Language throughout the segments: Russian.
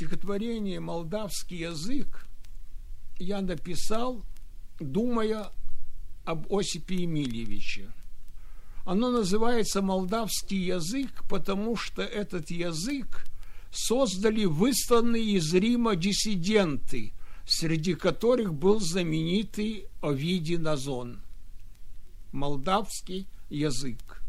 Стихотворение «Молдавский язык» я написал, думая об Осипе Емельевиче. Оно называется «Молдавский язык», потому что этот язык создали высланные из Рима диссиденты, среди которых был знаменитый Овидий Назон. Молдавский язык.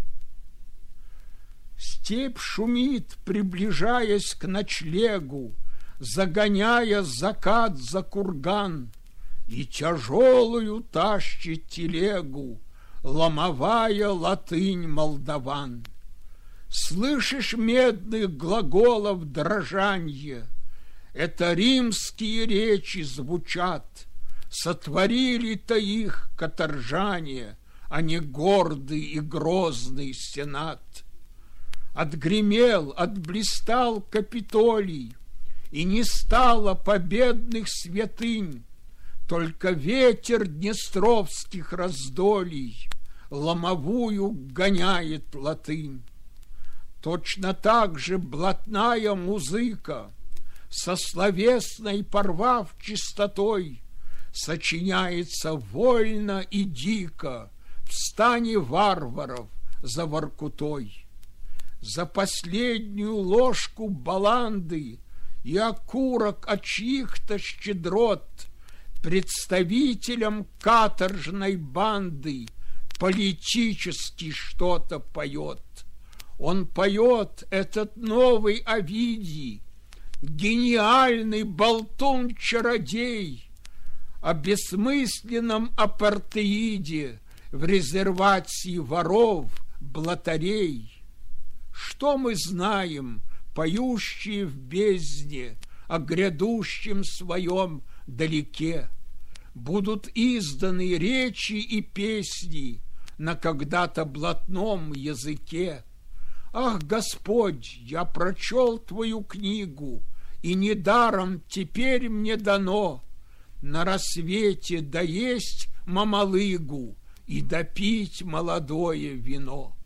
Степь шумит, приближаясь к ночлегу, загоняя закат за курган, и тяжелую тащит телегу ломовая латынь молдаван. Слышишь медных глаголов дрожанье? Это римские речи звучат. Сотворили-то их каторжане, а не гордый и грозный сенат. Отгремел, отблистал Капитолий, и не стало победных святынь, только ветер днестровских раздолий ломовую гоняет латынь. Точно так же блатная музыка, со словесной порвав чистотой, сочиняется вольно и дико в стане варваров за Воркутой. За последнюю ложку баланды и окурок от чьих-то щедрот представителям каторжной банды политически что-то поет. Он поет, этот новый Овидий, гениальный болтун-чародей, о бессмысленном апартеиде в резервации воров, блатарей. Что мы знаем, поющие в бездне, о грядущем своем далеке? Будут изданы речи и песни на когда-то блатном языке. Ах, Господь, я прочел твою книгу, и недаром теперь мне дано на рассвете доесть мамалыгу и допить молодое вино.